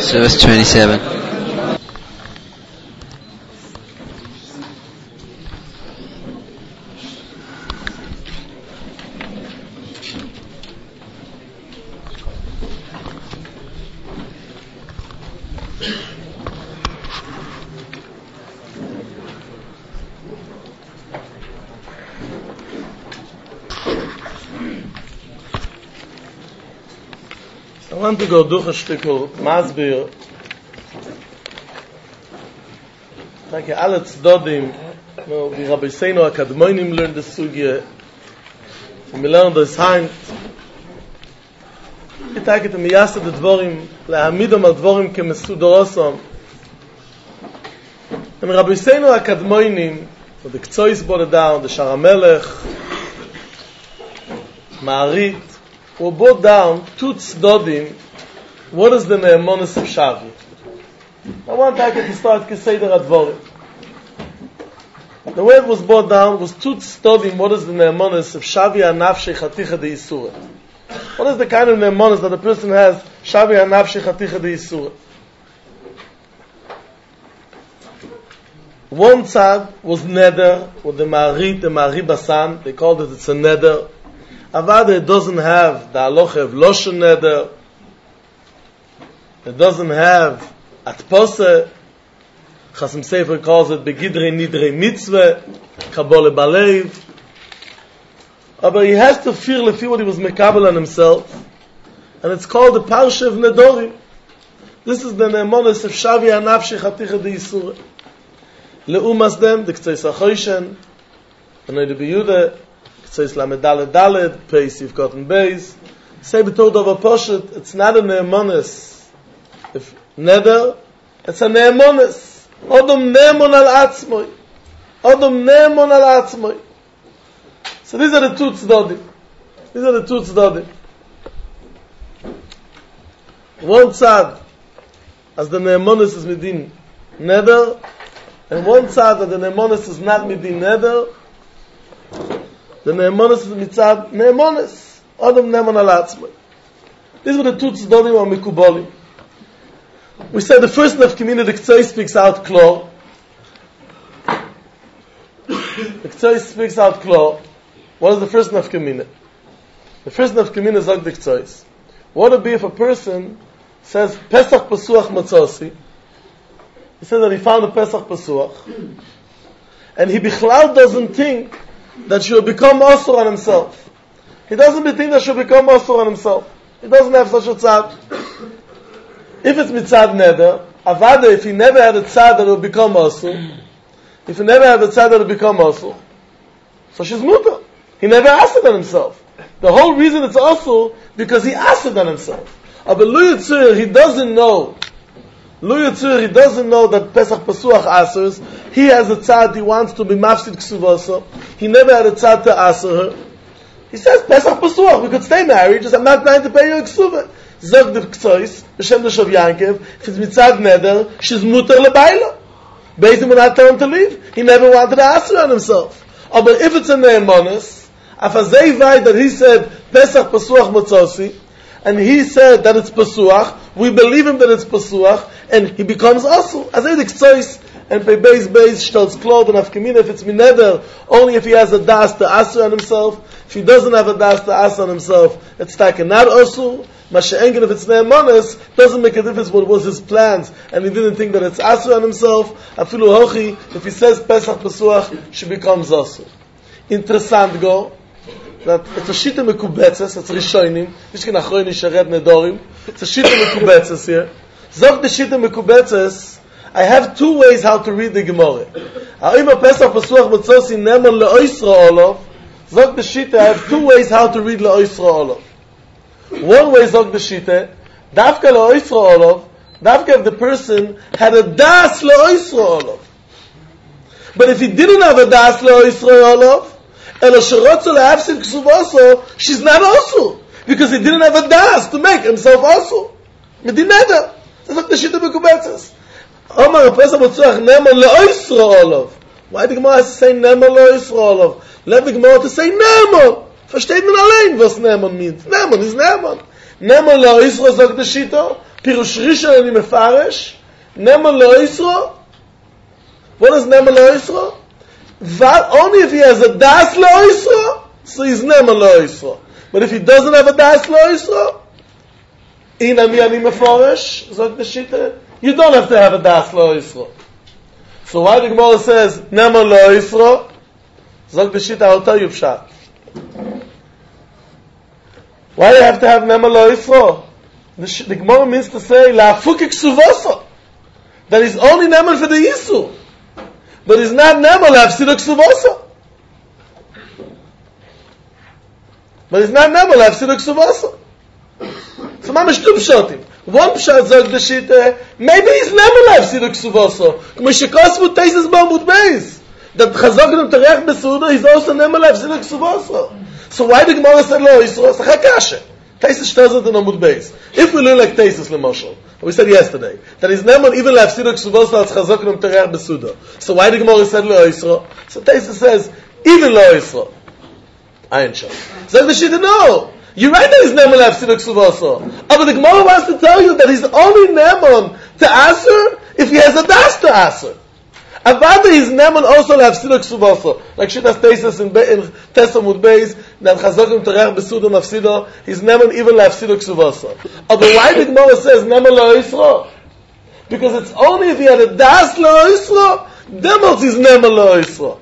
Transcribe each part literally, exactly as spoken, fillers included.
verse twenty-seven. I want to go durch a Stückel Masbir. Danke alle Tzdodim, wie Rabbi Seino Akadmoinim learned the Sugya, and we learned this hand. I take it to miyasad the Dvorim, lehamidom al Dvorim kemesudorosam. And Rabbi Seino Akadmoinim, the Ktsois brought it down, the Sharamelech, Ma'arit, we brought down two tzdodim. What is the ne'emonis of Shavi? I want to take it to start Keseder Advorim. The way it was brought down was two tzdodim. What is the ne'emonis of Shavi Hanafshei Chaticha de Yisuret? What is the kind of ne'emonis that a person has? Shavi Hanafshei Chaticha de Yisuret. One tzad was neder with the Ma'arit, the Ma'ari Basan. They called it, it's a neder. Avada, it doesn't have the halacha of loshen neder. It doesn't have atpose. Chasim Sefer calls it begidrei nidrei mitzvah, kabole balev. But he has to fear lefi what he was mekabel on himself, and it's called the parsha of nedorim. This is the ne'emonis of Shavi Hanafshei Chaticha de Yisura. Leumas dem the Ktsois HaChoshen, Anoy de Biyude. Says Lamedale Daled, Peis you've gotten Beis. Say betold of a poshet, it's not a ne'emonis. If neder, it's a ne'emonis. Odom ne'emon al atzmoi. Odom ne'emon al atzmoi. So these are the two tzdodim. These are the two tzdodim. One tzad, as the ne'emonis is midin neder, and one tzad that the ne'emonis is not midin neder. The ne'emonis is mitzad ne'emonis. Adam ne'emon al atzmai. These were the two tzdodim or mikubolim. We said the first nafkamina, the Ktsois speaks out klor. The Ktsois speaks out klor. What is the first nafkamina? The first nafkamina is like the Ktsois. What would be if a person says Pesach Pasuach Matzosi? He said that he found a Pesach Pasuach, and he bichlal doesn't think that she will become asur on himself. He doesn't think that she will become asur on himself. He doesn't have such a tzad. If it's mitzad neder, avada, if he never had a tzad that will become asur, if he never had a tzad that will become asur, so she's muta. He never asked on himself. The whole reason it's asur, because he asked on himself. But Lu Yitzur, he doesn't know. Lu Yitzur, he doesn't know that Pesach Pasuach asurs. He has a tzad, he wants to be mafsid ksuvasa. He never had a tzad to asur her. He says, Pesach Pasuach, we could stay married, just I'm not trying to pay you a ksuva. Zog the Ktsois, B'Shem Doshav Yankev, if it's mitzad neder, she's muter lebayla. Basically, we're not telling him to leave. He never wanted to asur on himself. Oh, but if it's a ne'emonis, afazei vay that he said, Pesach Pasuach Matzosi, and he said that it's Pasuach, we believe him that it's Pasuach, and he becomes asur. As I the Ktsois, and by base base shtels klod and afkamina, if it's mineder, only if he has a das to asur on himself. If he doesn't have a das to asur on himself, it's taken not asur. Masha'engen, if it's ne'emonis, doesn't make a difference what was his plans, and he didn't think that it's asur on himself. Afilu hochi, if he says Pesach Pasuach, she becomes asur. Interessant go, that it's a shita mekubetzes, it's rishonim, mishkin achroini shared nedorim, it's a shita mekubetzes here. Zog the shita mekubetzes, I have two ways how to read the Gemara. Ha'ima Pesach Pasuach Matzosi Neman le'oisra olav. Zog the shita, I have two ways how to read le'oisra olav. One way, Zog the shita, Davka le'oisra olav, Davka if the person had a das le'oisra olav. But if he didn't have a das le'oisra olav, elo sherotzo le'afsid ksuvaso, she's not also, because he didn't have a das to make himself also. Medineda. Zog the shita mekubetzes. Omar Pesach Matzuach Neman le'oisra olav. Why the Gemara has to say Neman le'oisra olav? Let the Gemara to say Neman. Versteht man allein, was Neman means. Neman is Neman. Neman le'oisra, sagt the Shita. Pirush Rishon ani mefarish, Neman lo Yisro. What is Neman lo Yisro? Only if he has a das lo Yisro, so he's Neman lo Yisro. But if he doesn't have a das lo Yisro, Inami ani mefarish, zog the Shita, you don't have to have a das lo Yisro. So why the Gemara says Neman lo Yisro? Zog the Shita, I'll tell you pshat. Why do you have to have Neman lo Yisro? The, sh- the Gemara means to say la'afuk ksuvasa, that he's only Neman for the Yisur, but he's not Neman la'afsid ksuvasa. But he's not Neman la'afsid ksuvasa. So mamish two pshatim. One pshat zog the Shita, maybe he's Neman la'afsid ksuvasa. K'mo shekosmu teises b'amud beis. That Chazak and Terech Besuda, he's also Neman la'afsid ksuvasa. So why the Gemara said lo Yisro? It's a chakashe. Taisus tells it in Amud Beis. If we learn like Taisus Lemashal, we said yesterday, that is Neman even la'afsid ksuvasa as Chazak and Terech Besuda. So why the Gemara said lo Yisro? So Taisus says, even lo Yisro. Ayin shal. So the Shita, no. You're right that he's Neman la'afsid ksuvasa. But the Gemara wants to tell you that he's only Neman to Aser if he has a das to Aser. Avada is Neman also la'afsid ksuvasa. Like Shitas Taisus in, in Tesamud Beis, that Chazokim Terech Besuda Mafsida, he's Neman even la'afsid ksuvasa. But why the Gemara says Neman lo Yisro? Because it's only if he had a das lo Yisro, then he's Neman lo Yisro.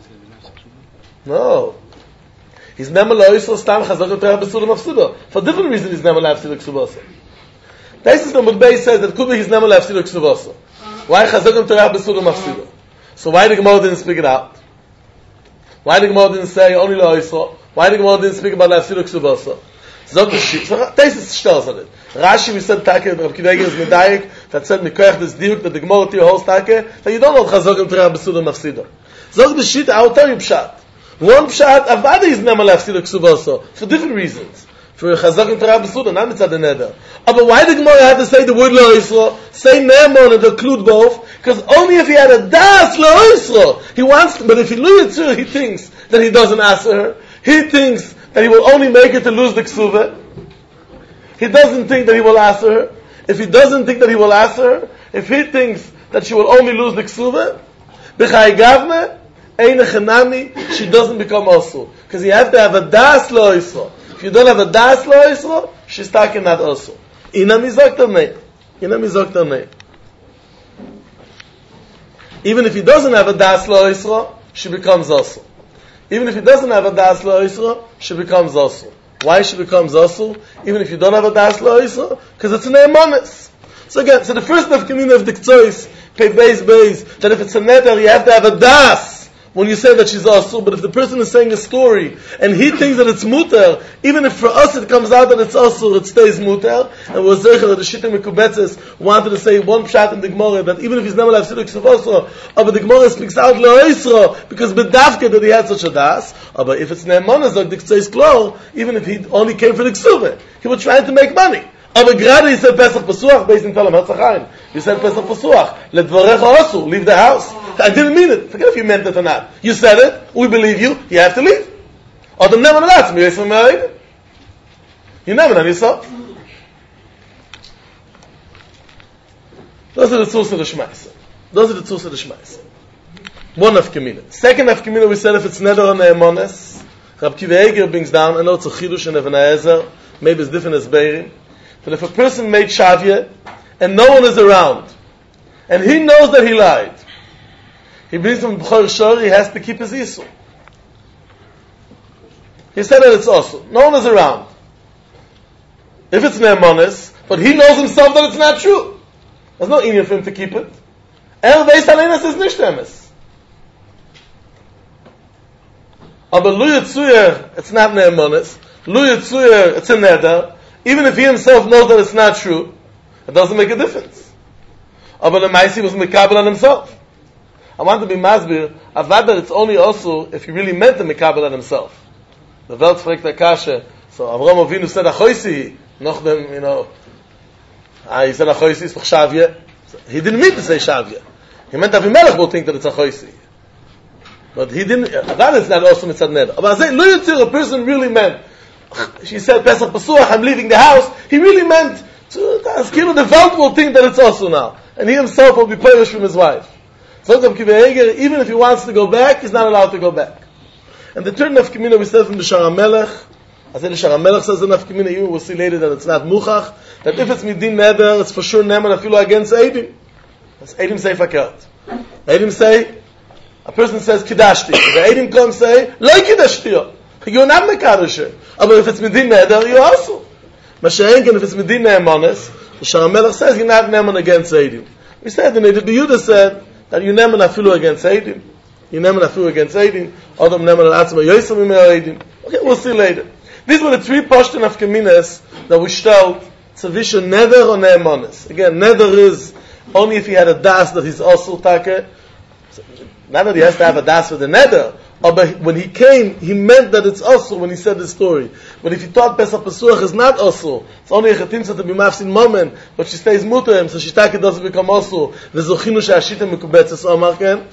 No. He's Neman lo Yisro, Stam Chazokim Terech Besuda Mafsida. For different reasons he's Neman la'afsid ksuvasa. Taisus Amud Beis says that could be he's Neman la'afsid ksuvasa. Why Chazokim Terech Besuda Mafsida? So why the Gemara didn't speak it out? Why the Gemara didn't say only lo Yisro? Why the Gemara didn't speak about la'afsid ksuvasa? Zog the shit. So Taisus stells on it. Rashi, we said Take, Rav Akiva Eiger is medayik, that said Mikoyach this diuk, that the Gemara to your whole Take, that you don't know Chazokim Terech Besuda Mafsida. Zog the shit, I will tell you pshat. One pshat, Avada is Neman la'afsid ksuvasa, for different reasons. For Chazokim Terech Besuda, not mitzad the neder. But why the Gemara had to say the word lo Yisro, say Neman and include both? Because only if he had a das lo Yisro, he wants to, but if he loses her, he thinks that he doesn't answer her. He thinks that he will only make it to lose the ksuva. He doesn't think that he will answer her. If he doesn't think that he will answer her, if he thinks that she will only lose the ksuva, b'chai gavne, ein echanami, she doesn't become also. Because you have to have a das lo Yisro. If you don't have a das lo Yisro, she's talking not also. Ina mizok tamei. Ina mizok tamei. Even if he doesn't have a das lo Yisro, she becomes also. Even if he doesn't have a das lo Yisro, she becomes also. Why she becomes also? Even if you don't have a das lo Yisro, because it's an eimonis. So again, so the first nafkamina of the Ktsois, pay base base, that if it's a neder, you have to have a das when you say that she's also. But if the person is saying a story and he thinks that it's muter, even if for us it comes out that it's also, it stays muter. And we're zercher that the Shittim Mekubetzes wanted to say one pshat in the Gemara that even if he's never la'afsid ksuvasa, but the Gemara speaks out lo Yisro because bedavke that he had such a das. But if it's ne'emanah like the Ktsois klor, even if he only came for the ksuva, he was trying to make money. Aber gerade he said Pesach Pesuach based in Tel Aviv. You said Pesach Pesuach. Ledvarecha osu, leave the house. I didn't mean it. Forget if you meant it or not. You said it. We believe you. You have to leave. Or the never not me. You never know yourself. Those are the tools of the Shmaisa. Those are the tools of the Shmaisa. One of Kamina. Second of Kamina, we said if it's Neder on Ne'emones, Rav Akiva Eiger brings down, I know it's a Chidush and Even HaEzer, maybe it's different as Beirim, but if a person made Shavya, and no one is around, and he knows that he lied, he brings him B'chor Shor, he has to keep his Yisur. He said that it's also. No one is around. If it's Ne'emones, but he knows himself that it's not true, there's no inyan for him to keep it. El Beis Halenas is nicht emes. Aber Lu Yitzuyer, it's not Ne'emones. Lu Yitzuyer, it's a neder. Even if he himself knows that it's not true, it doesn't make a difference. Aber the Maisi was Mekabel on himself. I want to be Masbir, Avada, it's only also if he really meant to Mekabel on himself. The Welt fragt der Kasche, so Avraham Avinu said, Achoisi, noch dem, you know, ah, he said Achoisi is for Shavya. He didn't mean to say Shavya. He meant Avimelech will think that it's Achoisi. But he didn't, that is not also mitzad neder. But I say, Lu Yitzir, a person really meant, she said, Pesach Pesuach, I'm leaving the house. He really meant So as Kilo, the Welt will think that it's also now. And he himself will be punished from his wife. So even if he wants to go back, he's not allowed to go back. And the third nafkamina we said from the Shara Melech, I said the Shara Melech says the nafkamina, even we'll see later that it's not muchach, that if it's midin neder, it's for sure neman afilu against Eidim. That's Eidim say fakert. Eidim say, a person says kidashti. The Eidim come say, lo kidashti. You're not mekadosh. But if it's midin neder, you also. Mashenken, if it's midin ne'emanis, the Shara Melech says you're not neman against Eidim. We said, the Neder Yehuda said that you neman afilu against Eidim. You neman afilu against Eidim. Adam neman al-atzma yoysa mimei Eidim. Okay, we'll see later. These were the three pashtan of kaminas that we stelled tzavishon neder or ne'emanis. Again, neder is only if he had a das that he's also take. Not that he has to have a das for the neder. But when he came, he meant that it's also when he said the story. But if he thought Pesach Pesuach is not also, it's only a chatimsa to be mafsin moment, but she stays mutem, so Shitake doesn't become also. V'zochinu she'ashitem mekubetzes Omar ken.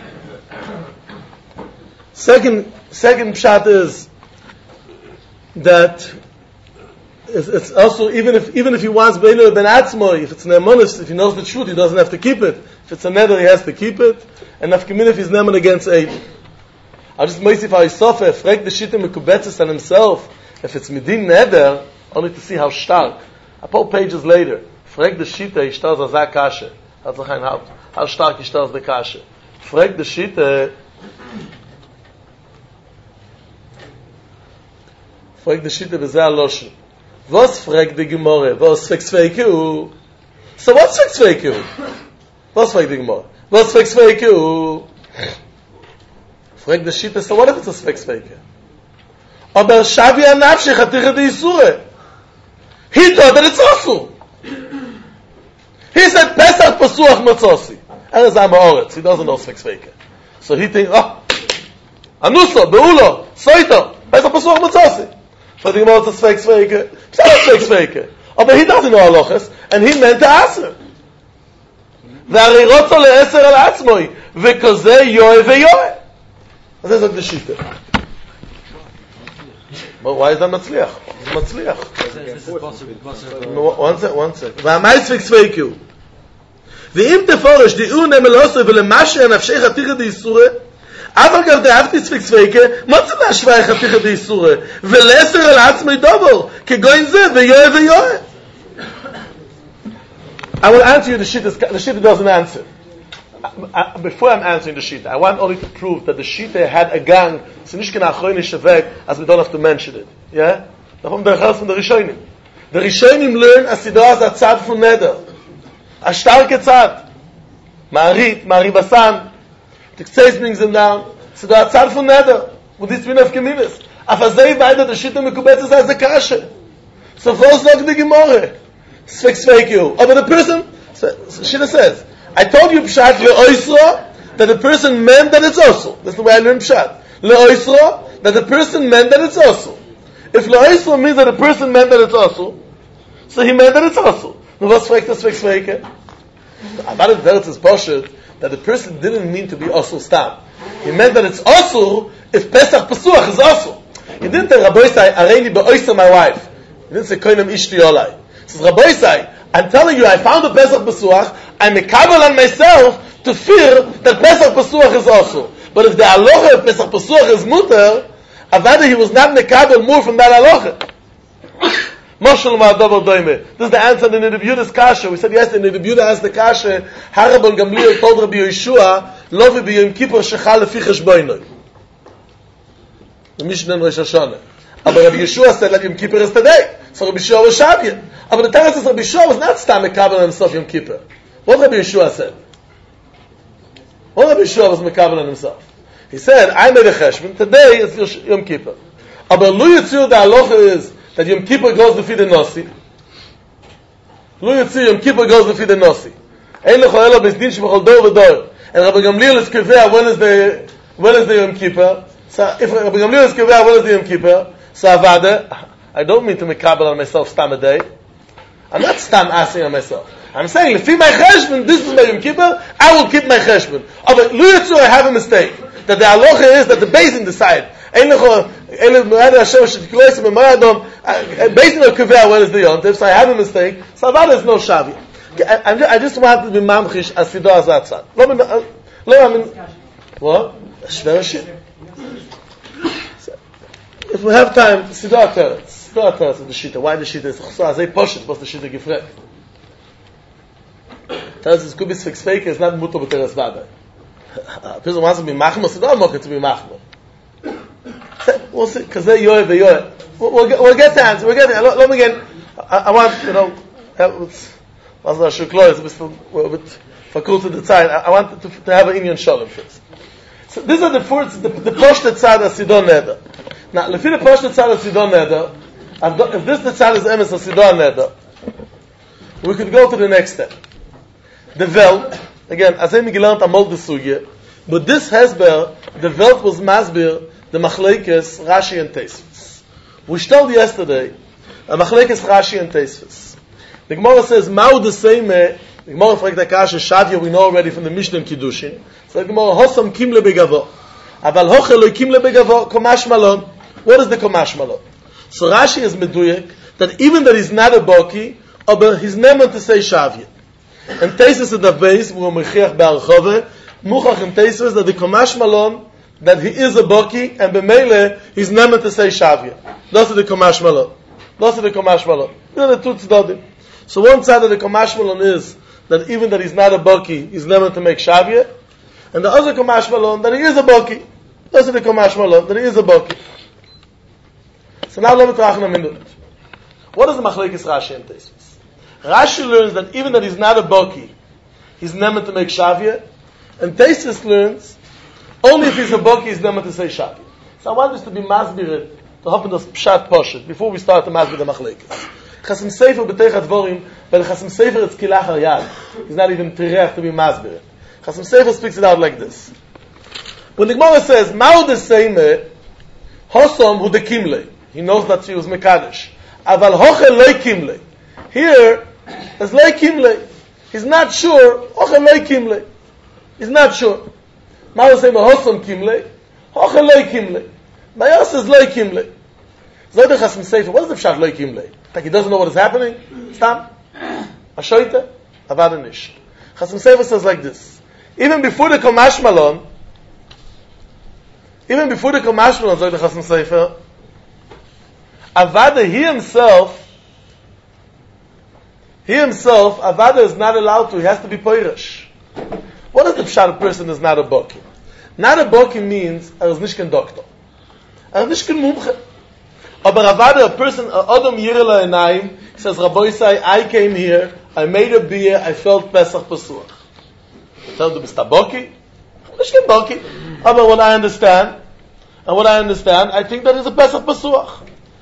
Second, second pshat is that it's, it's also even if even if he wants beinu ben atzmo, if it's ne'emanis, if he knows the truth, he doesn't have to keep it. If it's a neder, he has to keep it. And nafkamin if he's ne'eman against Eidim. I'll just make if I suffer, frag the shit mekubetzes on himself. If it's midin neder, only to see how stark. A couple pages later, frag the shit he stars as a kashe. That's like how how stark he stars the kashe. Frag the shit. Frag the shit bezeh alosh. Was frag the gemore? Was fix fake you? So what's fix fake you? Was frag the gemore? Was fix fake you? Frag the shit, so what if it's a sfex fake? Aber shavi anafshe chatich de isure. He thought that it's also. He said Pesach Pesuach Matzosi. And it's Amaoretz. He doesn't know sfex fake. So he thinks, oh, Anuso, Beulo, Soito, Pesach Pesuach Matzosi. So the Gemara is a sfex fake. It's not a sfex fake. But he doesn't know halachas, and he meant to aser. Ve'ari rotzo le'eser al atzmoi, ve'kozeh yoe ve'yoe. That's like the shita. But why is that matzliach? It's matzliach. One sec, one sec. V'amais v'ksveiku. V'im teforish di'u nemelosoi v'lemashe anafshei chaticha d'yisure אבל גם דאבטיס ויקסוויקה, מה זה להשוואה חתיכה דייסורה? ולעשר על עצמי דובר, כגוין זה, ויואה ויואה. I will answer you the shita. The shita doesn't answer. I, before I'm answering the shita, I want only to prove that the shita had a gang, so nicht kana achroine shevek, as we don't have to mention it. Yeah? Darum der Chals von der Rishonim. The Rishonim learn as Sidra as a tzad von Neder. A starke tzad. Ma'arit, Ma'aribasan. The Ktseis brings them down. Sidra a tzad von Neder. With this min of Keminis. Afazei beide the shita mekubetzes as a kashe. So vos log the Gemorre. Sfex fake you. Oh, but the person, Shita says, I told you Pshat le'oisra, that the person meant that it's also. That's the way I learned Pshat. Le'oisra, that the person meant that it's also. If le'oisra means that the person meant that it's also, so he meant that it's also. Now what's fake, that's fake, fake. About it, there is poshet, that the person didn't mean to be also stam. He meant that it's also, if Pesach Pesuach is also. He didn't say, Rabbi Isai, areini be'oisra my wife. He didn't say, koinem ishti olai. He says, Rabbi Isai, I'm telling you, I found a Pesach Pesuach, I'm mekabel on myself to fear that Pesach Pesuach is also. But if the aloha of Pesach Pesuach is mutter, avada he was not mekabel more from that aloha. Moshel ma'adavar doime. This is the answer in the Nebuchadnezzar's kasha. We said yesterday, the Nebuchadnezzar asked the kasha, Harabon Gamliel told Rabbi Yeshua, Lovi b'yom kippur shechal lefi cheshboinoi. The Mishnah in Rosh Hashanah. But Rabbi Yeshua said that Yom Kippur is today. So Rabbi Yeshua was Shabbat. But the Torah says Rabbi Yeshua was not stam mekabel on himself Yom Kippur. What Rabbi Yeshua said? What Rabbi Yeshua was mekabel on himself? He said, I made a cheshbon, today is Yom Kippur. But Lu Yitzir, the halacha is that Yom Kippur goes to feed the Nasi. Lu Yitzir, Yom Kippur goes to feed the Nasi. Ein lecho elo bezdin shebechol dor v'dor. And Rabbi Gamliel is kivea, when is the, when is the Yom Kippur? So if Rabbi Gamliel is kivea, when is the Yom Kippur? So avada, I don't mean to mekabel on myself stam a day. I'm not stam asking on myself. I'm saying, if my cheshbon, this is my Yom Kippur, I will keep my cheshbon. Oh, but Lu Yitzur, I have a mistake. That the halacha is that the basin decide. Uh, based on Kaveh, where is the Yontif? So I have a mistake. So that is no Shavia. I, I, I just want to be mamchish as Sido Azatzad. Let me, uh, let me, what? Shver shit. If we have time, Sido Ateretz. Sido Ateretz is the Shita. Why the Shita is Chosah? As a Poshet, what's the Shita gefragt? Teretz is Kubis fix fake, it's not Muto B'Teretz Vada. A person wants to be Machmo, Sido Amok to be Machmo. We'll see, because they're Yoy, they're Yoy. We'll get, we'll get to answer. We'll get to, let, let me get, I, I want, you know, was not sure close, we're a bit fakulty the time. I, I want to, to have an Indian Shalom first. So these are the first, the, the Poshta Tzad of Sidon Neder. Now, if the Poshta Tzad of Sidon Neder, if this the Tzad is Emes of Sidon Neder, we could go to the next step. The Welt, again, as I gelernt am Molde Sugye, but this Hesber, the Welt was Masbir, the Machlekes, Rashi and Tosfos. We told yesterday, a Machlekes, Rashi and Tosfos. The Gemara says, Ma'u the same, the Gemara fragt der Kasha, Shavia, we know already from the Mishnah and Kiddushin. So the Gemara, Hosam kim lebegavo. Aval hoche lo kim lebegavo, komash malon. What is the komash malon? So Rashi is meduyek, that even that he's not a boki, but he's never to say Shavia. And Tosfos at the base, we will mechiach be'archove, muchach in Tosfos, that the komash malon, that he is a boki, and b'meile, he's never to say Shavia. Those are the komash malon. Those are the komash malon. These are the two tzdodim. So one side of the Kamash Malon is that even that he's not a Baki, he's never to make Shavia. And the other Kamash Malon, that he is a Baki. Those are the Kamash Malon, that he is a Baki. So now let me talk in a minute. What is the Machlekes Rashi and Tosfos? Rashi learns that even that he's not a Baki, he's never to make Shavia. And Tosfos learns, only if he's a Baki, he's never to say Shavia. So I want this to be masbired, to happen this Pshat Poshet, before we start to masbir the Machlekes. Chasam Sefer b'teich advorim, but Chasam Sefer it's kilach hayad. He's not even tirech to be masbir. Chasam Sefer speaks it out like this. When the Gemara says, Ma'u the seime, Hosom hu de kimle. He knows that she was mekadosh. Aval hoche loy kimle. Here, there's loy kimle. He's not sure, hoche loy kimle. He's not sure. Ma'u the seime, Hosom kimle, hoche loy kimle. Mayos is loy kimle. Zoy the Chasam Sefer, what is the pshat loy kimle? Like he doesn't know what is happening? Stam? Ashoita? Avadanish. Chasam Sefer says like this. Even before the Komash Malon, even before the Komash Malon, says the Chasam Sefer, Avada, he himself, he himself, Avada is not allowed to, he has to be Poirish. What is the pshat person is not a Boki? Not a Boki means, er is nicht kein Doktor. Er is nicht kein Mumche. Aber Avada, a person, Adam Yirela Enayim, he says, Rabbi Isai, I came here, I made a beer, I felt Pesach Pesuach. Tell him, du bist a Boki? Ich bin Boki. Aber what I understand, and what I understand, I think that is a Pesach Pesuach.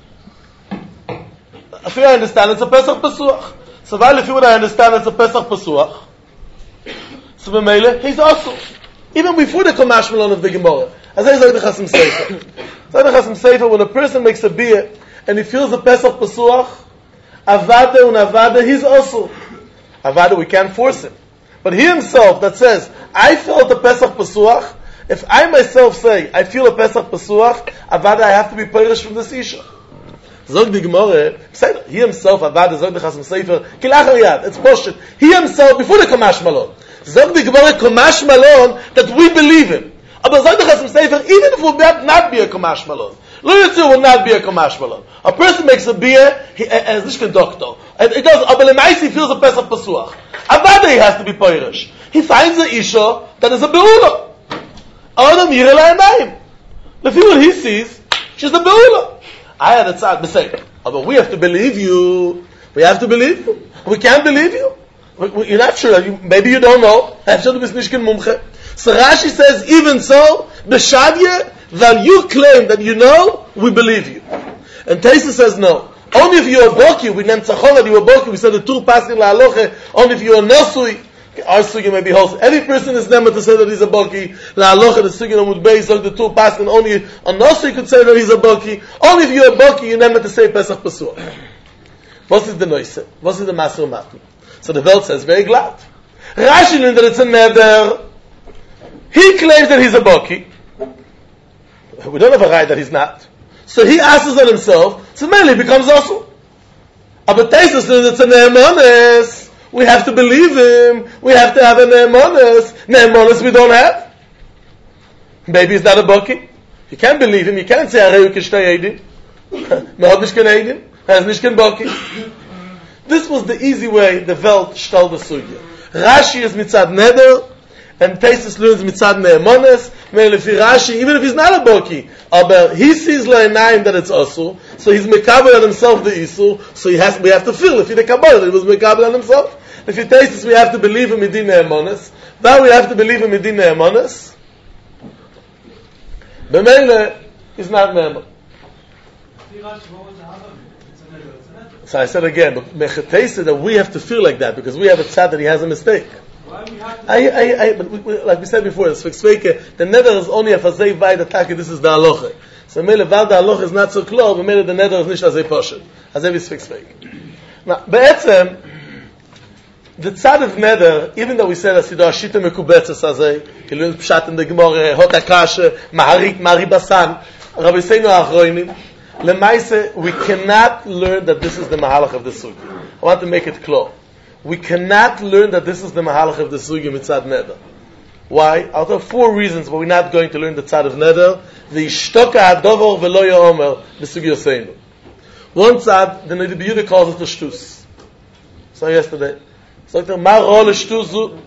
I think I understand it's a Pesach Pesuach. So while if you would I understand it's a Pesach Pesuach, so b'meile, he's also. Even before the Komash Malon of the Gemara. As I say the Chasam Sefer. So the Chasam Sefer, when a person makes a beer and he feels a Pesach Pesuach, Avada and Avada, he's also. Avada, we can't force him. But he himself that says, I felt a Pesach Pesuach, if I myself say, I feel a Pesach Pesuach, Avada, I have to be Perish from this Isha. Zog the Gemara, he himself, Avada, Zog the Chasam Sefer, Kilach Riyad, it's Poshet. He himself, before the Komash Malon, Zog the Gemara, Komash Malon, that we believe him. Aber Zog the Chasam Sefer, even if it would not be a Komash Malon, Lo Yitzir will not be a Komash Malon. A person makes a beer, he is nicht kein Doktor. And it does, aber Lemais he feels a Pesach Pesuach. Avada he has to be Poirish. He finds a Isha that is a Beula. Adam Yirela Enayim. If what he sees, she's a Beula. I had a tzad b'sei. But we have to believe you. We have to believe you. We can't believe you. We, we, you're not sure. You, maybe you don't know. So Rashi says, even so, b'shavye, that you claim that you know, we believe you. And Tosfos says no. Only if you're a boki, we name tzachol that you're a boki, we said the two passing la'aloche, only if you're a nosui, our sugi may be wholesome. Every person is never to say that he's a boki. La'aloche, the sugi of Mudbei, so the two passing, only a nosui could say that he's a boki. Only if you're a boki, you're never to say Pesach Pesuach. What is the noise? What is the maser matn? So the Welt says, very glad. Rashi knew that it's a neder. He claims that he's a boki. We don't have a right that he's not. So he asks on himself, so mainly it becomes also. But Taisus says it's a ne'emanis. We have to believe him. We have to have a ne'emanis. Ne'emanis we don't have. Maybe he's not a bucky. You can't believe him. You can't say, Areu kishtay edim. Mehad nish ken edim. Has nish ken bucky. This was the easy way the Welt stellt the sugya. Rashi is mitzad neder, and Taisus learns mitzad ne'emanis. If Rashi, even if he's not a boki, but he sees la'inayim that it's asur, so he's mekabel on himself the isur, so he has, we have to feel if he the kabbalah that he was mekabel on himself. If he tastes this, we have to believe him midin ne'emanis. Now we have to believe him midin ne'emanis. B'meile, he's not ne'eman. So I said again, but mechatei that we have to feel like that because we have a tzad that he has a mistake. I, I, I, but we, we, like we said before, the neder is only a fazei vai the taki. This is the halacha. So mele val the halacha is not so close, but mele the neder is nicht azay poshet. Azay is fixed fake. Now, be'etzem, the tzad of neder, even though we said that sido ashita mekubetzes azay, kilun pshat in the gemore, hot akashe, maharik mari basan, Rabbi Seinu achroinim, lemaise, we cannot learn that this is the mahalach of the sugi. I want to make it clear. We cannot learn that this is the mahalach of the sugi mitzad neder. Why? Out of four reasons why we're not going to learn the tzad of neder. The ishtoka hadovor velo yomer the sugi yoseinu. One tzad, the Nedi B'Yehuda calls it the shtus. So yesterday, so I ma role shtuzu.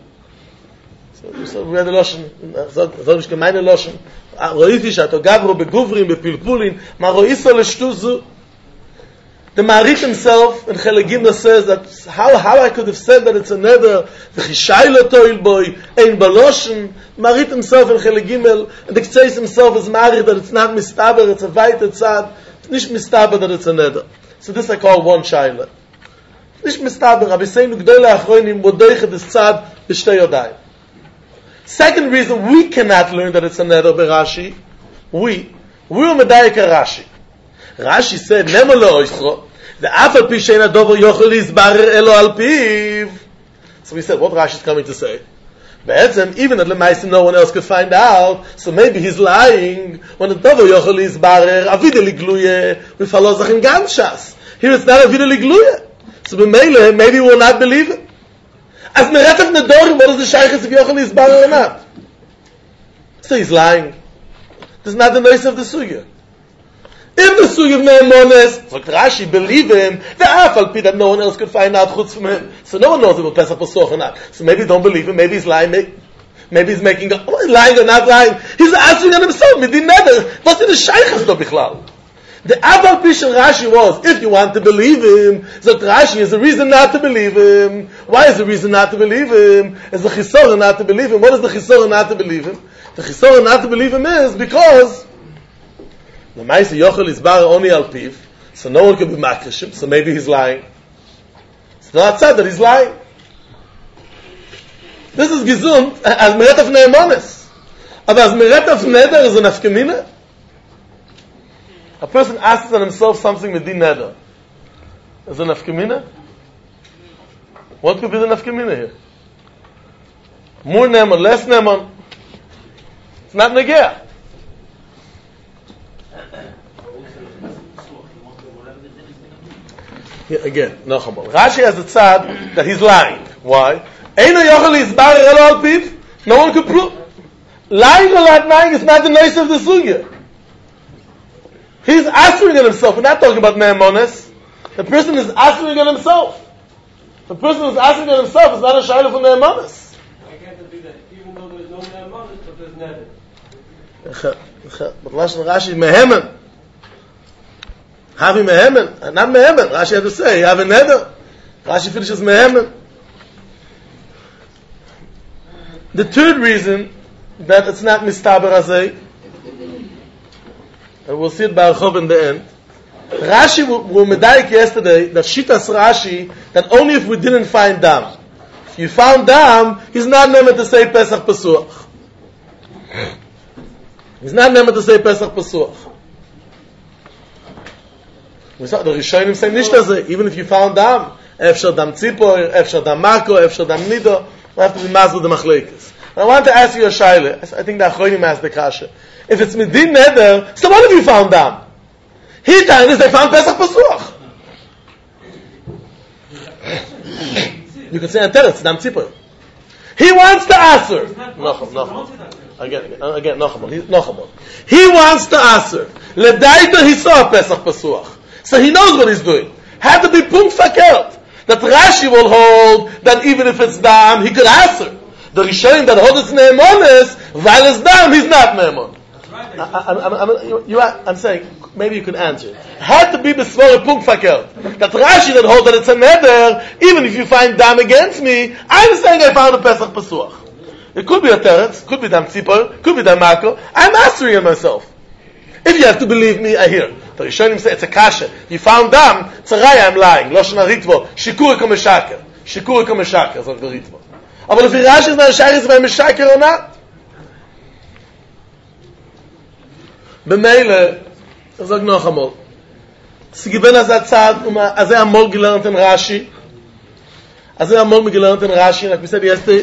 So we had the lashon. So so ich gemeine lashon. Roiti shato gavro beguvrim bepilpulin. Ma roiso le shtuzu. The Marik himself in Chelegimna says that how how I could have said that it's a neder the chishaylo toil boy ein baloshen. Marik himself in Chelegimel and the Ktseis himself is Marik that it's not mistaber, it's a weiter tzad. It's nicht mistaber that it's a neder. So this I call one shayla. Nicht mistaber. Rabbi Seinu gdolei achronim modoich this tzad b'shtei yodayim. Second reason we cannot learn that it's a neder b'Rashi. We we are medayik Rashi. Rashi said nemo lo oisro. The afal pi shein adover yochel izbarer elo al piv. So we said, what Rashi is coming to say? Be'etzem, even at Lemaisa no one else could find out, so maybe he's lying. When the dover yochel izbarer avideli gluye, we follow zachin gamshas. Here it's not avideli gluye. So b'meile, maybe we will not believe it. As meretach nedorim, what is the shaykhis if yochel izbarer or not? So he's lying. This is not the noise of the sugya. If the sugi of ne'emones, so Rashi believe him, the afal pi that no one else could find out chutz from him. So no one knows if it's Pesach Pesach or not. So maybe don't believe him, maybe he's lying, maybe, maybe he's making up, oh, he's lying or not lying. He's answering on himself, midin neder. What's in the shaykhas no bichlal? The afal pi shel Rashi was, if you want to believe him, so Rashi is a reason not to believe him. Why is the reason not to believe him? Is the chisora not to believe him? What is the chisora not to believe him? The chisora not to believe him is because the Maisa Yochel is bar only al piv, so no one can be makrishim, so maybe he's lying. So not said that he's lying. This is gesund as meret of ne'emanis. But as meret of neder is an afkemina. A person asks on himself something with din neder. Is an afkemina? What could be the nafkemina here? More ne'eman, less ne'eman. It's not negea. Yeah, again, Nachamol. Rashi has a tzad that he's lying. Why? Eino yochel izbarer elo al piv. No one could prove. Lying or not lying is not the noise of the sugya. He's answering on himself. We're not talking about ne'emones. The person is answering on himself. The person who's answering on himself is not a shayla for ne'emones. Why can't it be that even though there's no ne'emones, but there's neder? But Lashon Rashi mehemen. Havi mehemen, not mehemen. Rashi had to say, you have a neder. Rashi finishes mehemen. The third reason that it's not mistaber azay, and we'll see it by Archov in the end. Rashi will medayik yesterday that Shitas Rashi that only if we didn't find dam. If you found dam, he's not meant to say Pesach Pesuach. He's not meant to say Pesach Pesuach. We saw the Rishonim say nicht azay. Even if you found dam, efshar dam tzipor, efshar dam mako, efshar dam nido, we have to be mazal the machlekes. I want to ask you a shaila. I think the Achronim asked the kasha. If it's midin neder, so what if you found dam? He telling us they found Pesach Pasuach. You can say antenna, it's Dam Tzipor. He wants the Aser. Nocham, Nocham. Again, again, Nocham. Nocham. He wants the Aser. Ledaita he saw Pesach Pasuach. So he knows what he's doing. Had to be punkt verkehrt. That Rashi will hold that even if it's Dam, he could Aser. The Rishonim that hold it's Ne'emonis, while it's Dam, he's not Ne'emon. I, I, I'm, I'm, you, you, I'm saying, maybe you could answer. Had to be Besvore punkt verkehrt. That Rashi that hold that it's a Neder, even if you find Dam against me, I'm saying I found a Pesach Pasuach. It could be a Teretz, could be Dam Tzipor, could be Dam Mako. I'm answering it myself. If you have to believe me, I hear. The Rishonim say it's a kasha. You found Dam, it's a raya, I'm lying. Loshen HaRitvo, Shikurik or Meshaker. Shikurik or Meshaker, sagt der Ritvo. Aber if Rashi is not Shayr, is by Meshaker or not? B'meile, ich sag noch einmal, sie gewinnen als er Zeit, um als er einmal gelernt in Rashi, als er einmal gelernt in Rashi, like we said yesterday,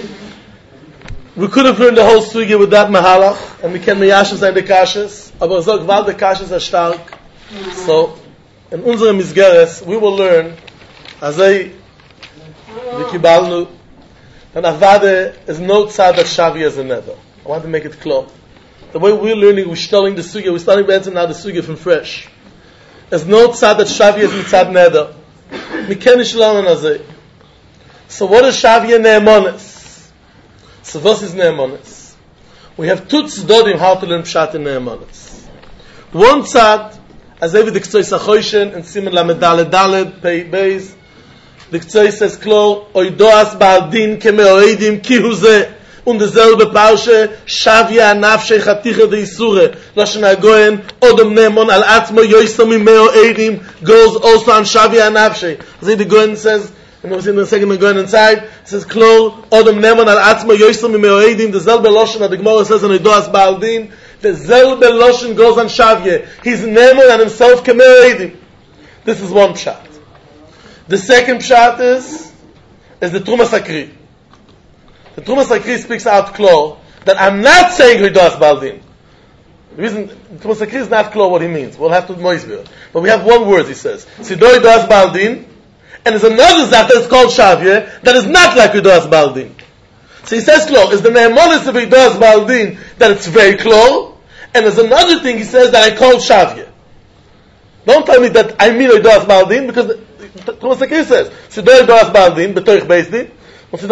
we could have learned the whole sugi with that mahalach, and we can meyashem sein de kashas, aber ich sag, weil de kashas are stark, so, in unserem Misgeres, we will learn, als er, we kibalnu, and avade is no tzad that shavi as a neder. I want to make it clear. The way we're learning, we're studying the sugya, we're starting to now the sugya from fresh. There's no tzad that Shavia is mitzad neder. We can't learn on it. So what is Shavia ne'emonis? So what is ne'emonis? We have two tzdodim how to learn pshat in ne'emonis. One tzad, as every the K'tzoi Sachoyshen, and Simen Lamed Daled Daled, Pei Beis, the K'tzoi says, Klo, oidoas ba'adin keme'oidim ki hu zeh. Und derselbe Pausche, Shavia nafshe chaticha de Isure, Lashon HaGoyen, Odom Ne'emon al Atzmo yoisam imeo eirim, goes also on Shavia nafshe. As the Goyen says, and we see in the second Goyen inside, it says, Klor, Odom Ne'emon al Atzmo yoisam imeo eirim, derselbe Lashon, that the Gemara says, and Oidoas Ba'aldin, derselbe Lashon goes on Shavia. He's Ne'emon and himself kemeo eirim. This is one pshat. The second pshat is, is the Trumas Sakri. The Trumas Sakri speaks out clear that I'm not saying Hidas Baldin. The reason Trumas Sakri is not clear what he means. We'll have to moisbir. But we have one word he says. Sidoi Hidas Baldin. And there's another zat that's called Shavia that is not like Hidas Baldin. So he says clear. Is the Ne'emonis of Hidas Baldin that it's very clear. And there's another thing he says that I call Shavia. Don't tell me that I mean Hidas Baldin because Trumas Sakri says Sidoi Hidas Baldin betoich Beis and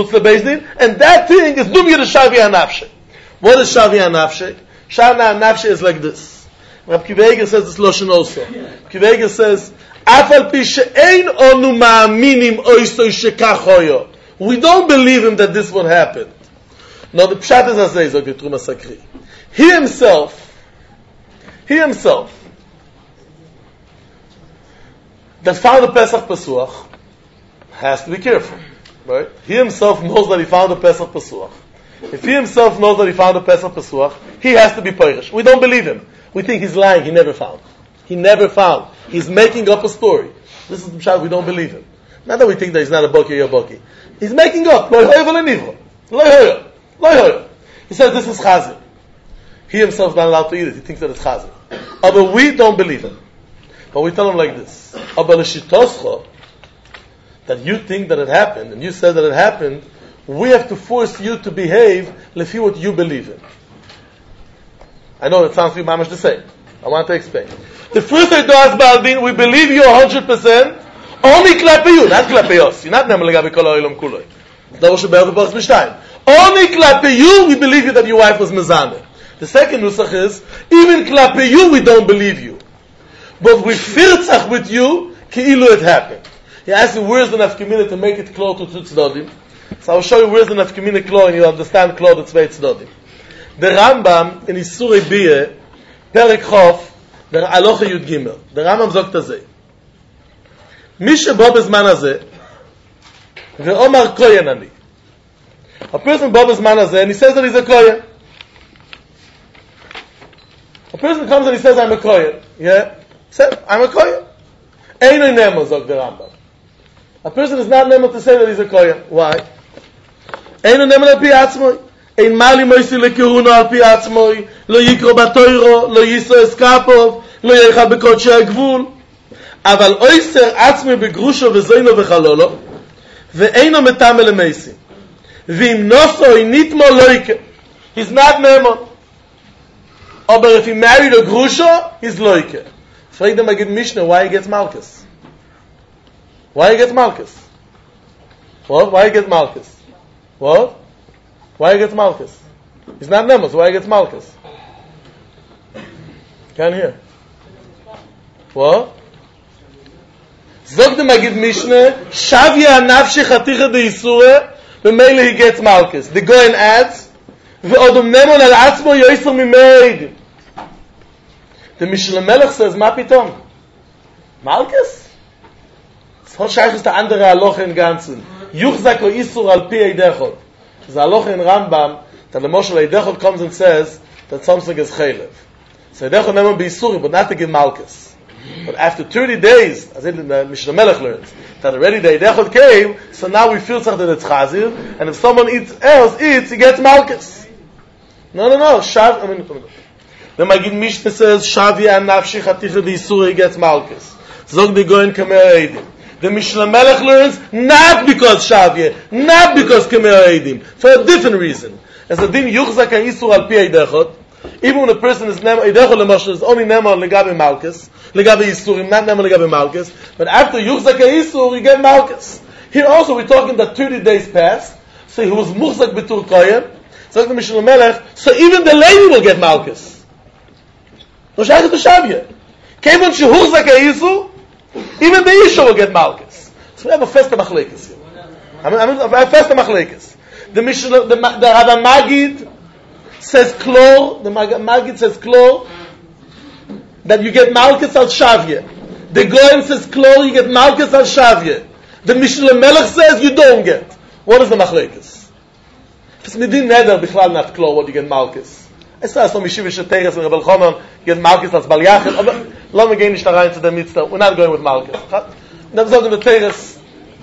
that thing is Dumya the Shavia Nafshe. What is Shavia Nafshe? Shavia Nafshe is like this. Rav Kiva Eger says this Loshen also. Kiva Eger says, Afal pi she'ein onu ma'aminim oisoi shekach hoyo. We don't believe him that this would happen. Now the Pshat is as Zog the Trumas Sakri. He himself, he himself, that found the Pesach Pasuach, has to be careful. Right? He himself knows that he found a Pesach Pasuach. If he himself knows that he found a Pesach Pasuach, he has to be Perish. We don't believe him. We think he's lying. He never found. He never found. He's making up a story. This is the Pshat. We don't believe him. Not that we think that he's not a Boki or a Boki. He's making up. He says this is Chazir. He himself is not allowed to eat it. He thinks that it's Chazir. But we don't believe him. But we tell him like this. That you think that it happened, and you said that it happened, we have to force you to behave lefi what you believe in. I know that sounds to you mamash the same. I want to explain. The first Eidos Baldin, we believe you one hundred percent, only klape you, not klape us. You're not nemel legabi kol ha'olam kuloi. That was Shabbat B'Bos B'Shtayim. Only klape you, we believe you that your wife was mezaneh. The second nusach is, even klape you, we don't believe you. But we firtzach with you, ki'ilu it happened. He asks you, where's the nafkamina to make it clear to two tzdodim? So I'll show you where's the nafkamina clear, and you understand clear the tzvei tzdodim. The Rambam, in Isurei Biyeh, Perek Chof, der Aloche Yud Gimel. The Rambam sagt azeh. Mi shebo bezman hazeh, ve'omar koyen ani. A person bo bezman hazeh, and he says that he's a koyen. A person comes and he says, I'm a koyen. Yeah? He says, I'm a koyen. Eino nemo, sagt the Rambam. A person is not able to say that he's a kohen. Why? Eino nemo al pi atzmoi. Ein mali moisi lekiruna al pi atzmoi. Lo yikro batoiro. Lo yiso eskapov. לא יאכל בקודשי הגבול, אבל אויסר עצמי בגרושו וזוינו וחלולו, ואינו מטמא למייסים. ואם נוסו נתמו לא יקה. He's not Memon. But if he married a grusha, he's loike. Frag the Magid Mishnah why he gets Malkus. Why he gets Malkus? What? Why he gets Malkus? What? Why he gets Malkus? He's not Memon, so why he gets Malkus? Can't hear. What? Zog the Magid Mishnah, Shavya nafshi chaticha de Yisura, B'meile he gets Malkus. The Goyen adds, V'odom Memon al atzmo yoiser mimeid. The Mishnah Melech says, Ma pitom? Malkus? Es hat scheiches der andere Aloche in Ganzen. Yuchzak o Isur al pi eidechot. The Aloche in Rambam, that the Moshe eidechot comes and says that something is chaylev. So eidechot Memon be Isuri, but not to give Malkus. But after thirty days, as in the Mishnah Melech learns, that already the eidechot came, so now we feel something that's chazir, and if someone eats, else eats, he gets Malkus. No, no, no. Shav, I mean, the Magid Mishnah says, Shavya and nafshi chaticha d'Yisura, he gets Malkus. Zog the Goyen Kamer Eidim. The Mishnah Melech learns, not because Shavya, not because Kamer Eidim, for a different reason. As a din yuchzak ha'Yisur al pi eidechot, even when a person is nema, eidechot l'moshe, is only nema legabe Malkus, legabe Yisurim, not nema legabe Malkus, but after yuchzak ha'Yisur, you get Malkus. Here also we're talking that thirty days passed, so he was muchzak b'tur koyen, so the Mishnah Melech, so even the lady will get Malkus. No shayach to Shavya. Kevon shehuchzak ha'Yisur, even the Isha will get Malkus. So we have a festa machlekes here. I mean, I mean, a festa machlekes. The Mishnah, the, the Rabbi Magid says klor, the Magid says klor, that you get Malkus al Shavya. The Goyen says klor, you get Malkus al Shavya. The Mishnah Melech says you don't get. What is the machlekes? It's midin neder bichlal not klor what you get Malkus. I saw some Yeshiva Sheteres and Rebel Chonon get Malkus as Bal Yachid. Let me get nicht da rein to the mitzvah. We're not going with Malkus. That's not in the Teres.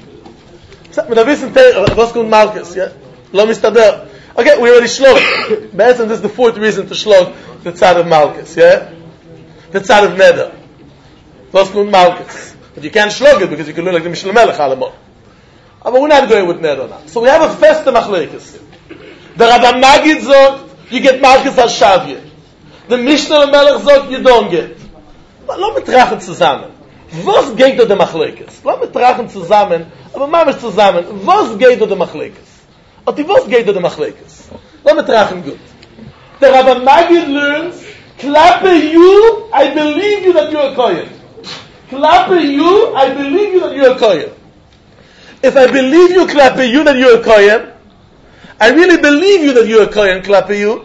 Mit der wissen Teres, was kommt Malkus, yeah? Lo mistaber. Okay, we already shlog. Be'etzem, this is the fourth reason to shlog the tzad of Malkus, yeah? The tzad of neder. Was kommt Malkus. But you can't shlog it because you can look like the Mishnah Melech alamot. But we're not going with neder now. So we have a festa machlekes. The Rabbi Magid zog, you get Malkus al Shavya. The Mishnah Melech zog, you don't get. But lo mitrachen zusammen. Was geht do de machlekes? Lo mitrachen zusammen, aber mamisch zusammen. Was geht do de machlekes? Oti was geht do de machlekes? Lo mitrachen gut. The Rabbi Magid learns, klappe you, I believe you that you're a kohen. Klappe you, I believe you that you're a kohen. If I believe you, klappe you that you're a kohen, I really believe you that you're a kohen, klappe you,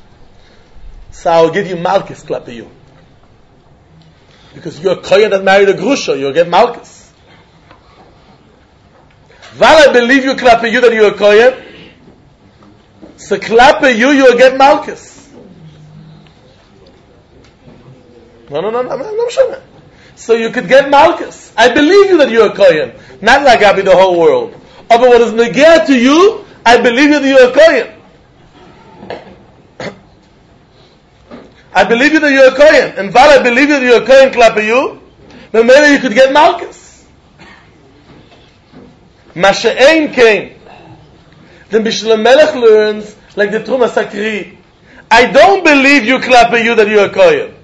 so I'll give you Malkus, klappe you. Because you're a kohen that married a grusha, you'll get Malkus. While I believe you, klappe you that you're a kohen, so klappe you, you'll get Malkus. No, no, no, no, no, no, no. So you could get Malkus. I believe you that you're a kohen, not like Abi the whole world. Oh, but what is neged to you, I believe you that you're a kohen. I believe you that you're a kohen. And while I believe you that you're a kohen, klappe you, then maybe you could get Malkus. Masha'ein came. The Mishnah Melech learns, like the Truma Sakri, I don't believe you, klappe you, that you're a kohen.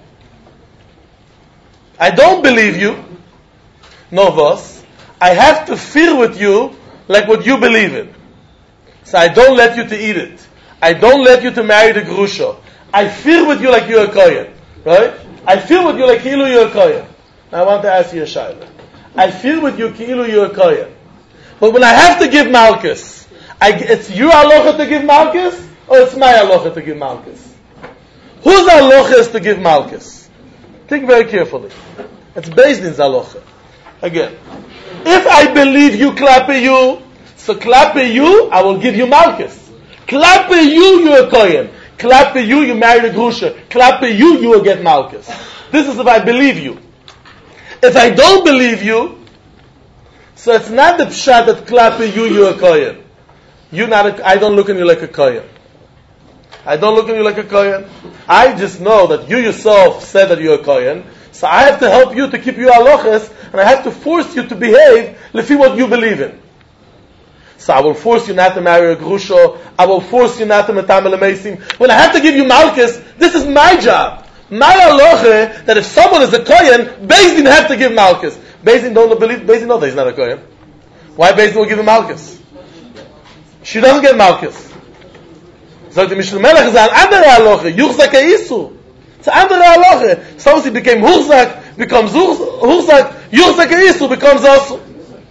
I don't believe you. No, boss. I have to fear with you like what you believe in. So I don't let you to eat it. I don't let you to marry the grusha. I feel with you like you're a kohen. Right? I feel with you like ki'ilu you're a kohen. Now I want to ask you a shayla. I feel with you ki'ilu you're a kohen. But when I have to give Malkus, I, it's your halacha to give Malkus, or it's my halacha to give Malkus? Whose halacha is to give Malkus? Think very carefully. It's based in halacha. Again, if I believe you, klappe you, so klappe you, I will give you Malkus. Klappe you, you're a kohen. Klappe you, you married a grusha. Klappe you, you will get Malkus. This is if I believe you. If I don't believe you, so it's not the pshat that klappe you, you're a kohen. You not a, I don't look at you like a kohen. I don't look at you like a kohen. I just know that you yourself said that you're a kohen. So I have to help you to keep your halachas, and I have to force you to behave lefi what you believe in. So I will force you not to marry a grusha. I will force you not to metamel mesim. When I have to give you malchus, this is my job. My halacha that if someone is a kohen, Beis Din have to give malchus. Beis Din don't believe. Beis Din know that he's not a kohen. Why Beis Din will give him malchus? She doesn't get malchus. So the Mishnah Melech is an andere halacha. Yuchzak ha'isur. It's an andere halacha. So he became huchzak, becomes huchzak. Yuchzak ha'isur becomes also.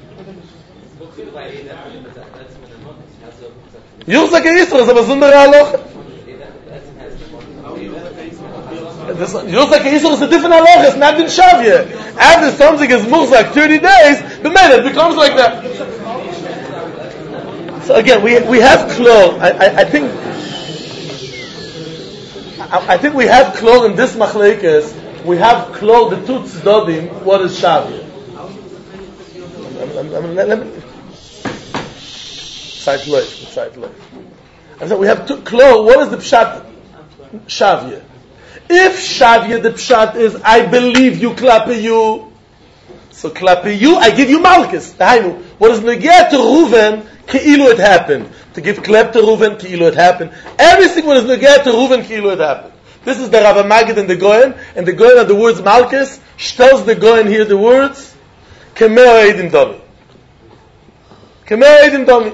Yuchzak ha'isur is a besondere halacha. Yuchzak ha'isur is a different halacha. It's not in Shavya. After something is muchzak thirty days, the man it becomes like that. So again, we we have klol. I, I, I think I, I think we have klol in this machlekes. We have klol the two tzdodim. What is Shavya? I mean, let, let me. Side loy, side loy. I said we have two klol. What is the pshat Shavya? If Shavya the pshat is I believe you, klape you. So klape you, I give you malchus. What is negeh to Reuven? Ki'ilu it happened. To give klep to Reuven, ki'ilu it happened. Everything what is negeh to Reuven, ki'ilu it happened. This is the Rav Magid and the Goyen, and the Goyen of the words malchus, tells the Goyen here the words, Kemeo Eidim Domi. Kemeo Eidim Domi.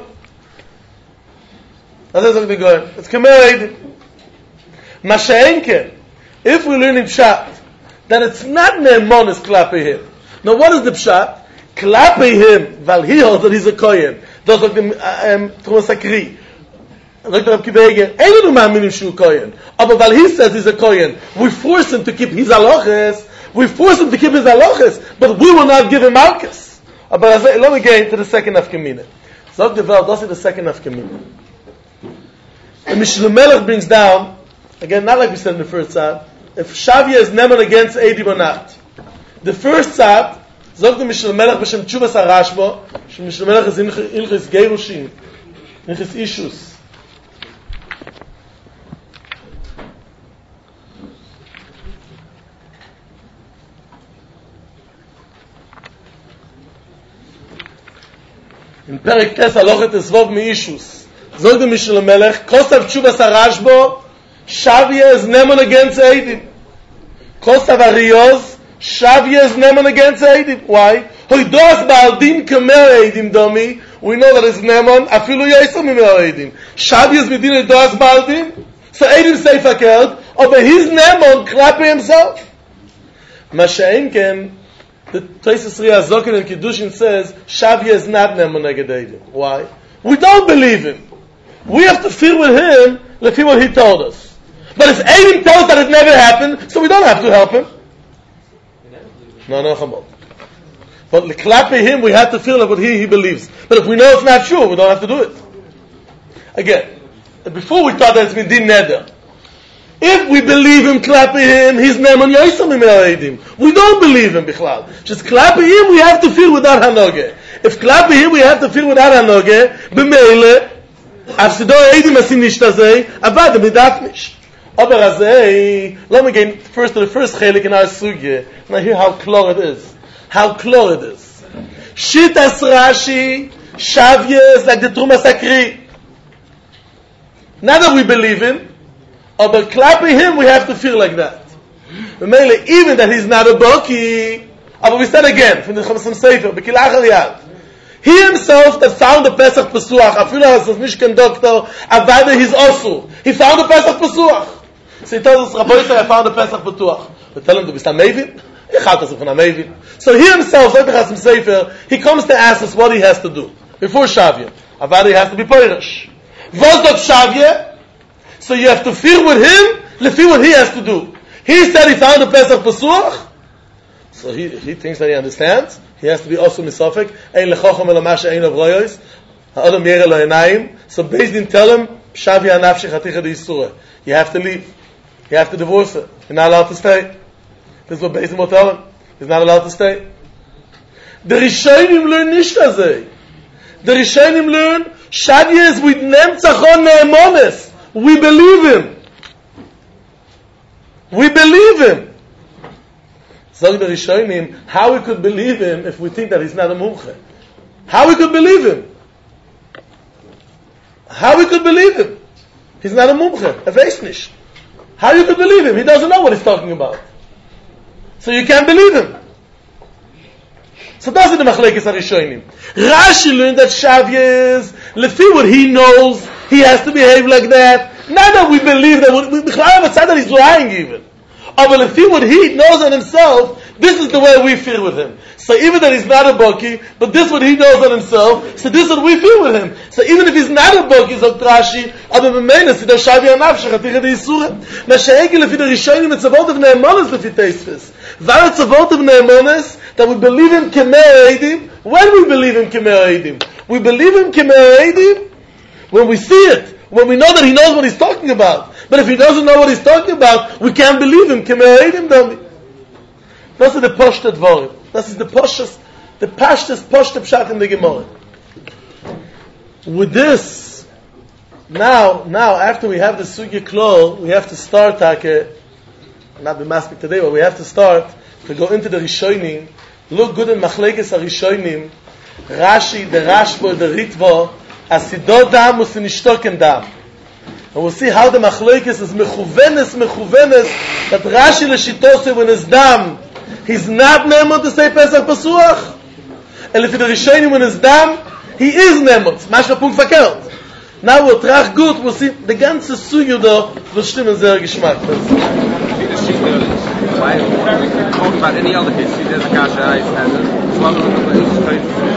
That's what the Goyen. It's Kemeo Eidim. Masha'enken, if we learn in Pshat, that it's not Ne'emonis klape him. Now what is the Pshat? Klape him, while he holds that he's a Kohen. Das sagt dem ähm Thomas Sakri. Sagt Rab Kibegen, I don't know shu Kohen. Aber weil he says he's a Kohen, we force him to keep his halachas. We force him to keep his halachas, but we will not give him malchus. But I say, let me get into the second afkamina. Sagt the Welt, das is the second afkamina. And Mishnah Melech brings down, again, not like we said in the first side, if Shavya is neman against Eidim or not. The first side, sagt der Mishnah Melech b'shem Tshuvas HaRashba, Shem Mishnah Melech is Ilchis Gerushin, Ilchis Ishus. In Perek Tes Halochet Esvov Mi-Ishus, sagt der Mishnah Melech, Kosav Tshuvas HaRashba, Shavya is neman against Eidim. Kosav HaRioz, Shavya is neman against Eidim. Why? Hoidos ba'aldim kamer Eidim domi. We know that it's neman. Afilu yaisam imel Eidim. Shavya is medina hoidos ba'aldim. So Eidim say fakert. But his neman klape himself. Masha'enken, the Taisus Riyah Zokin and Kiddushin says Shavya is not neman neged Eidim. Why? We don't believe him. We have to feel with him like what he told us. But if Eidim tells that it never happened, so we don't have to help him. No, no, come on. But clapping him, we have to feel like what he, he believes. But if we know it's not true, we don't have to do it. Again, before we thought that it's been din neder. If we believe him, clapping him, he's neman yaisam imel Eidim. We don't believe him, bichlal. Just clapping him, we have to feel without hanoge. If clapping him, we have to feel without hanoge, b'meile, afsido Eidim asim nishtazei, avad midafnish. Aber azay, let me get first to the first chelik in our sugya. Now hear how clear it is. How clear it is. Shitas Rashi, Shavya is like the Truma Sakri. Not that we believe him, but clapping him, we have to feel like that. Mainly, even that he's not a Boki, but we said again, from the Chamsam Sefer, B'kilach Aliyad. He himself that found the Pesach Pesuach, Afilu as a Mishkan doctor, Avada he's also. He found the Pesach Pesuach. So he tells us, Rabbi Yisrael, I found the Pesach Pesuach. We tell him to be some Mavin. So he himself, like the Chasam Sefer, he comes to ask us what he has to do. Before Shavya. Avada he has to be Poirish. Vosdot Shavya. So you have to feel with him, lefi what he has to do. He said he found the Pesach Pesuach. So he, he thinks that he understands. He has to be also misafek. Ein lechocham elamasha ein avroyos. Ha'adam yere lo enayim. So Beis Din tell him, Shavya anafshi chaticha de Yisura. You have to leave. You have to divorce her. You're not allowed to stay. This is what Beis Din will tell him. He's not allowed to stay. The Rishonim learn nishtazeh. The Rishonim learn, Shavya is with nemtzachon ne'emones. We believe him. We believe him. Zog the Rishonim, how we could believe him if we think that he's not a mumche? How we could believe him? How we could believe him? He's not a mumche, a veisnish. How you could believe him? He doesn't know what he's talking about. So you can't believe him. So that's the machlekes harishonim. Rashi learned that Shavyas, lefi what he knows, he has to behave like that. Not that we believe that, we, we, we that he's lying even. But lefi what he knows on himself, this is the way we feel with him. So even that he's not a Boki, but this is what he knows on himself, so this is what we feel with him. So even if he's not a Boki, so Rashi, aber b'meines, he does Shavi Anav, shechaticha de Yisura. Ma she'egi lefi the Rishonim, it's about of Ne'emones lefi Teisves. Var it's about of Ne'emones, that we believe him k'mei Eidim. When we believe him k'mei Eidim? We believe him k'mei Eidim when we see it, when we know that he knows what he's talking about. But if he doesn't know what he's talking about, we can't believe him k'mei Eidim, don't we? Das ist der Poshte Dvorim. Das ist the Poshtes, the Pashtes Poshte Pshat in the Gemara. With this, now, now, after we have the Sugya Klol, we have to start, take, not the maspik today, but we have to start to go into the Rishonim, look good in Machlekes HaRishonim, Rashi, the Rashba, the Ritva, Asido Dam, Usinishtoken Dam. And we'll see how the Machlekes is mechuvenes, mechuvenes, that Rashi Leshitose, when his Dam, he's not Nemot to say Pesach Pasuach. And if the Rishonim when his Dam, he is Nemot. Mashma Punkt verkehrt. Now we'll trach gut, we'll see, the ganze Sugya da, will stimmen sehr Geschmack. Why? Talk about any other case. See, there's a kasha. It's one of the